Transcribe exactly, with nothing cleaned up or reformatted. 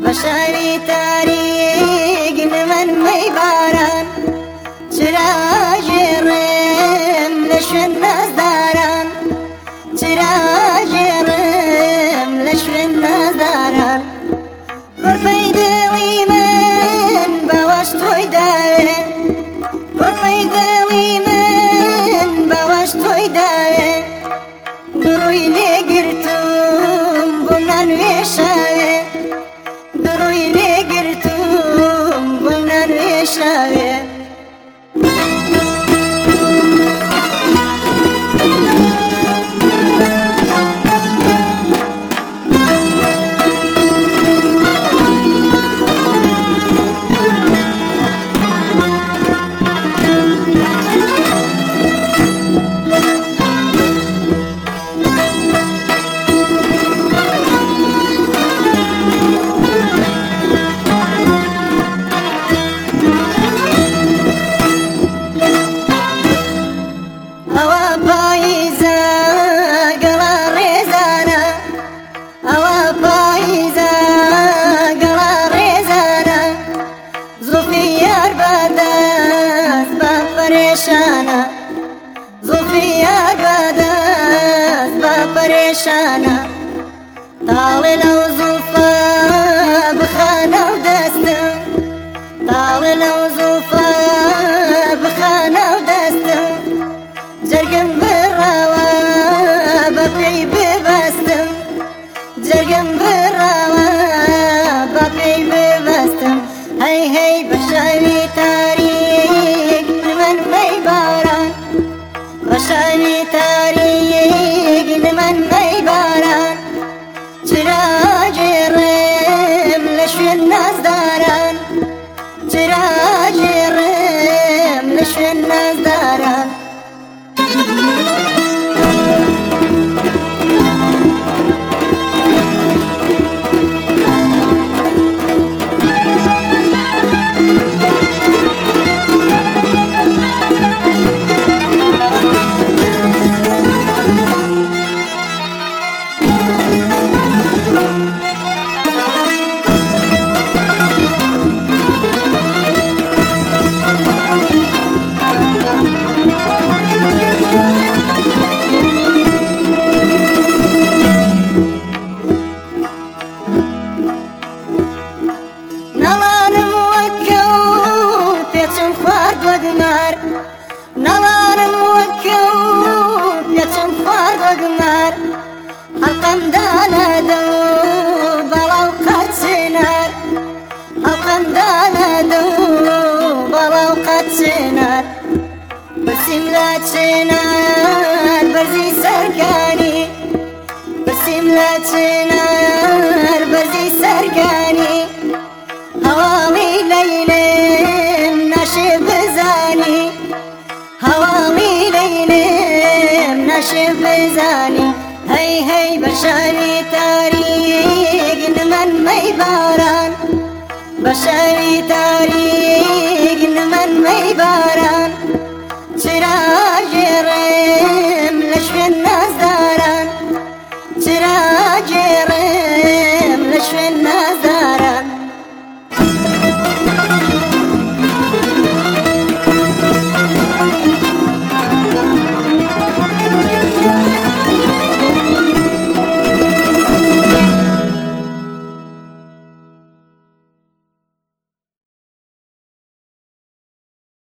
بەشاری تاریک من مەیباران چرا ژێڕێم لە شوێن نازداران چرا ژێڕێم لە شوێن نازداران گۆرپەی دڵی من بەوەش تۆی داوێ گۆرپەی دڵی من بەوەش تۆی داوێ دڕووی لێگرتوم بۆم نانوێشاوێ دڕووی لێگرتوم بۆم نانوێشاوێ زوفی یار بەدەست بە پەرێشانە تاڵێ لەو زوفە بخانە و دەستم تاڵێ لەو زوفە بخانە و دەستم جەرگم بڕاوە بە پێی ببەستم جەرگم بڕاوە بە پێی ببەستم هەی هەی بە شەوی تاریک من مەیباران بەشانی تاریک من مەیباران چرا ژێڕێم لە شوێن نازداران چرا ژێڕێم لە شوێن نازداران نەوانم وەکە و پێچم خوارد وەگمار هەڵقەم دانەدە و بەڵاو قەت چێنار هەڵقەم دانەدە و بەڵاو قەت چێنار برسیم لە چێنار بەرزی سەرکانی برسیم لە چێنار بەرزی سەرکانی هەواڵی لەیلێم نەشێ بزانی هەواڵی لەیلێم نەشێ بزانی هەی هەی بەشانی تاریک من مەیباران بەشانی تاریک من مەیباران